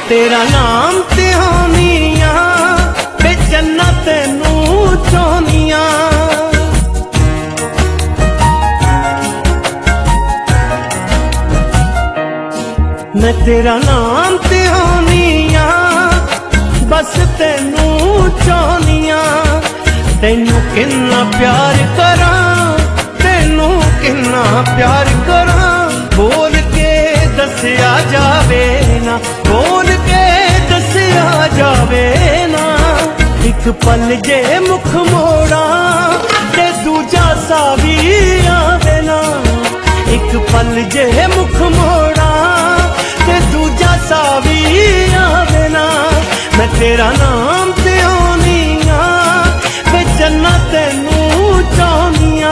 तेरा नाम तिहानिया वे चन्ना तेनू चाहनिया। मैं तेरा नाम तिहानिया बस तेनू चाहनिया। तेनू किन्ना प्यार करा, तेनू किन्ना प्यार करा, बोल के दसिया जावे ना, बोल के दसिया जावे ना। एक पल जे मुख मोड़ा ते दूजा सा भी आवे ना, एक पल जे मुख मोड़ा ते दूजा सा भी आवे ना। मैं तेरा नाम तिहानिया वे चन्ना तेनू चाहनिया।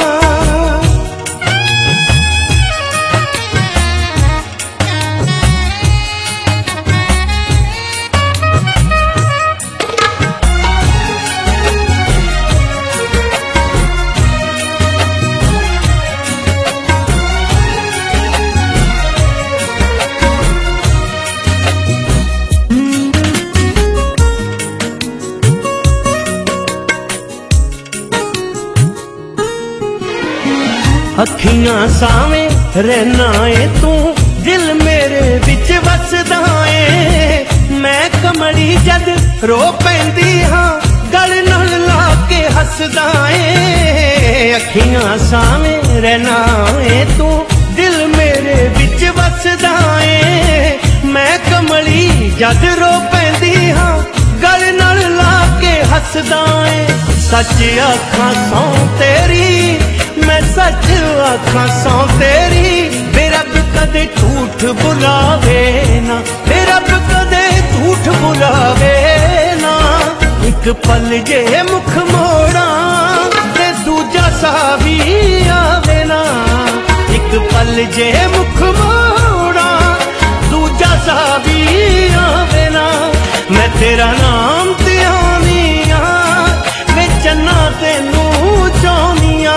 अखियां सावें रहना है तू, दिल मेरे विच वसदा है। मैं कमड़ी जद रो पैंदी हाँ, गल नाल ला के हसदा है। अखियां सावें रहना है तू, दिल मेरे विच वसदा है। मैं कमड़ी जद रो पैंदी हाँ, गल नाल ला के हसदा है। सच आखां सौ तेरी, मैं सच आखां सौ तेरी, बेरब कदे झूठ बुलावे ना, बेरब कदे झूठ बुलावे ना। एक पल जे मुख मोड़ा ते दूजा सा भी आवे ना, एक पल जे मुख मोड़ा दूजा सा भी आवे ना। मैं तेरा नाम तिहानिया वे चन्ना तेनू चाहनिया।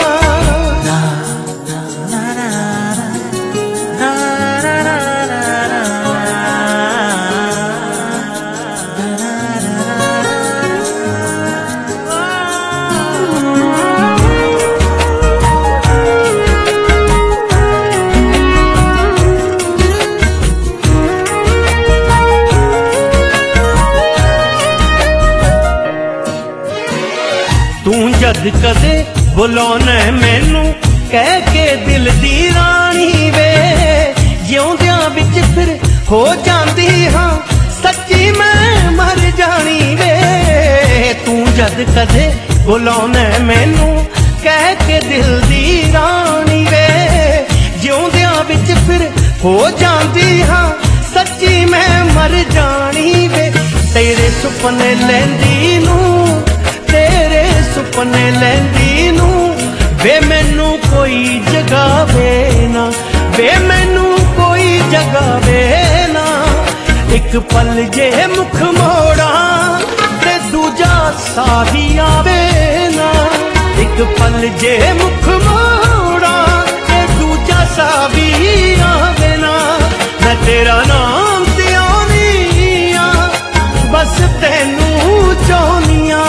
जद कदे बुलाना मैनू कह के दिल दी रानी वे, जिउंदियां विच फिर हो जांदी हाँ, सच्ची मैं मर जानी वे। तू जद कदे बुलाना मैनू कह के दिल दी रानी वे, जिउंदियां विच फिर हो जांदी हाँ, सच्ची मैं मर जानी वे। तेरे सुपने लैंदी नू, तेरे सुपने लैंदी नू, वे मैनू कोई जगावे ना, वे मैनू कोई जगावे ना। एक पल जे मुख मोड़ा ते दूजा सा भी आवे ना, एक पल जे मुख मोड़ा ते दूजा सा भी आवे ना। मैं तेरा नाम तिहानिया बस तेनू चाहनिया।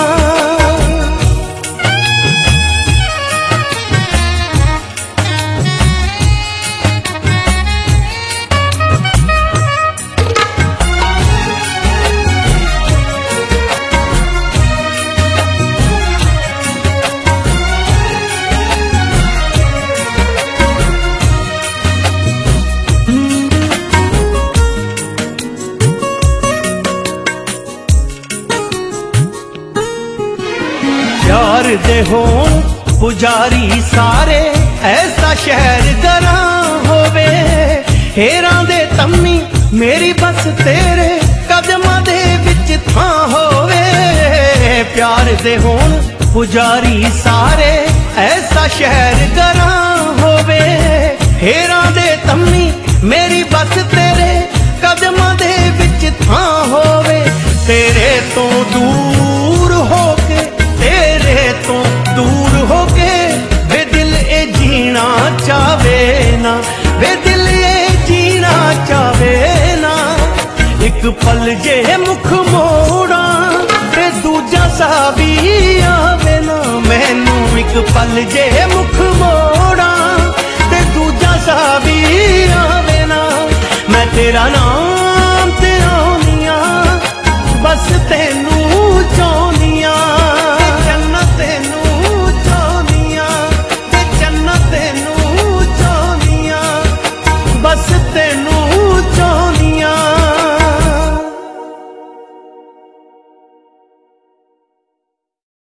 प्यार दे होण पुजारी सारे, ऐसा शहर गरा होवे। हेरां दे तम्मी मेरी बस तेरे कदमां दे विच थां होवे। प्यार दे होण पुजारी सारे, ऐसा शहर गरा होवे। हेरां दे तम्मी मेरी बस तेरे कदमां दे विच थां होवे। तेरे तो दूर होके, तेरे तो दूर होके वे दिल ए जीना चाहे ना, वे दिल ए जीना चाहे ना। पल जे मुख मोड़ा ते दूजा सा भी आवे ना मैनू, एक पल जे मुख मोड़ा ते दूजा सा भी आवे ना, मैं तेरा ना